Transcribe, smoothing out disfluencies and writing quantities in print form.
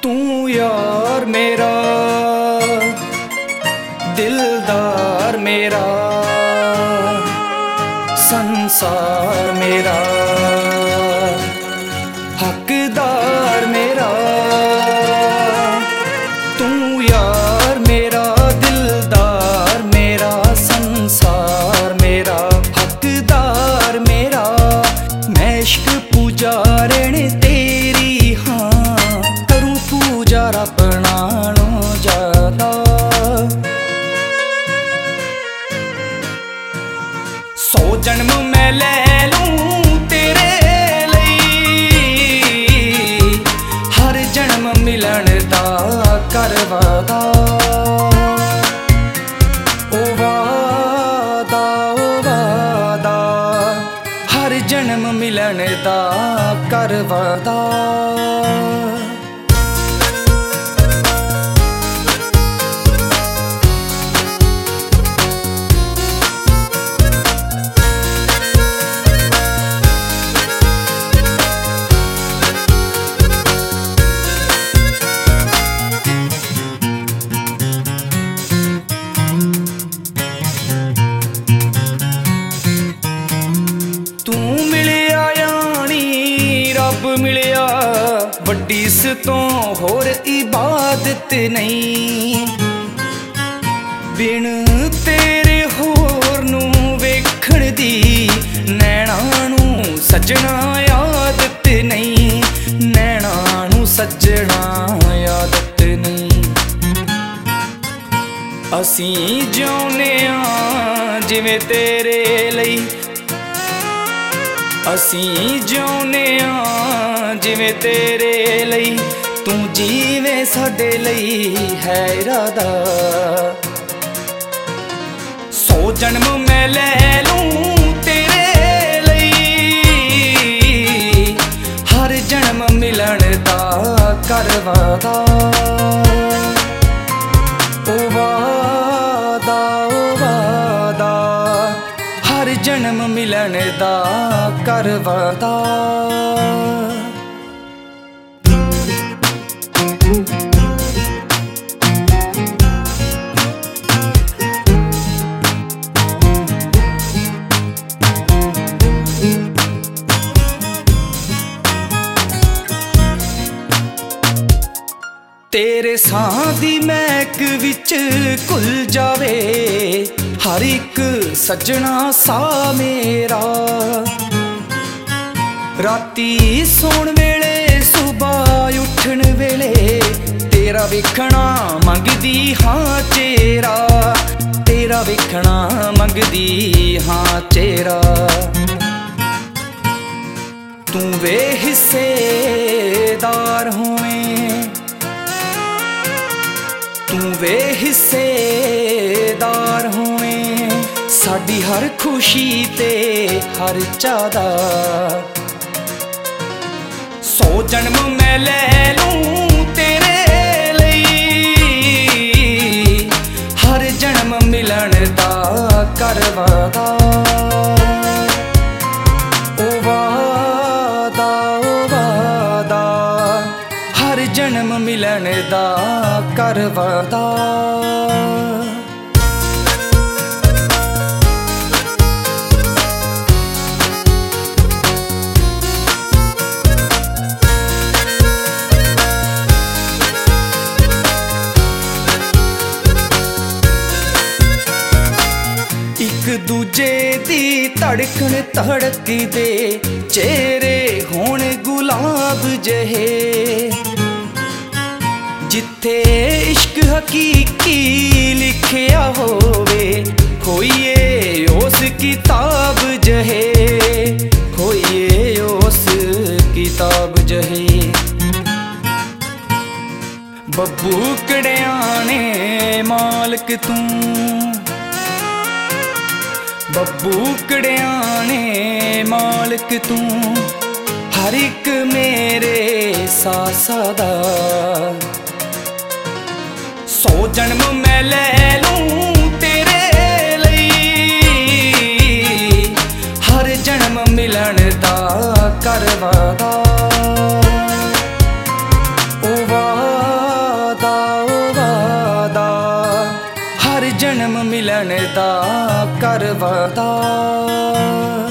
तू यार मेरा दिलदार मेरा संसार मेरा हकदार मेरा। तू यार मेरा दिलदार मेरा संसार मेरा हकदार मेरा। मैं इश्क पुजारण तेरी हाँ करूं पूजा रब नालों ज्यादा। सौ जन्म मैं ले लूं तेरे लई हर जन्म मिलन दा कर वादा। ओ वादा ओ वादा हर जन्म मिलन दा कर वादा। मिलिया वड्डी इस तो होर इबादत नहीं। बिन तेरे होर नू वेखण दी नैना नू सजना आदत नहीं। नैना नू सजना आदत नहीं। असीं जिउने आ जिवें तेरे लई असीं जिउने आ जिवें तेरे लई। तू जीवें साडे लई है इरादा। सौ जन्म मैं ले लूं तेरे लई हर जन्म मिलन दा कर वादा। ओ वादा ओ वादा हर जन्म मिलन दा कर वादा। तेरे सां दी महक विच घुल जावे हर एक सजना सा मेरा। राती सोण वेले सुबह उठण वेले तेरा वेखना मंगदी हाँ चेहरा। तेरा वेखना मंगदी हाँ चेहरा। तू वे हिस्सेदार होवें तू वे हिस्सेदार होवें साडी हर खुशी ते हर चादा। सौ जन्म मैं ले लूं तेरे लई हर जन्म मिलन दा कर वादा। ओ वादा ओ वादा हर जन्म मिलन दा कर वादा। एक दूजे दी धड़कन धड़क दे चेहरे होण गुलाब जहे। जिथे इश्क हकीकी लिखिया होवे होइए उस किताब जहे। होइए उस किताब जहे। बब्बू कड़ियाने मालक तू बब्बू कड़ियाने मालक तू हर एक मेरे सासा दा। सौ जन्म मैं ले लूं तेरे लई हर जन्म मिलन दा कर वादा। ओ वादा हर जन्म मिलन दा कर वादा।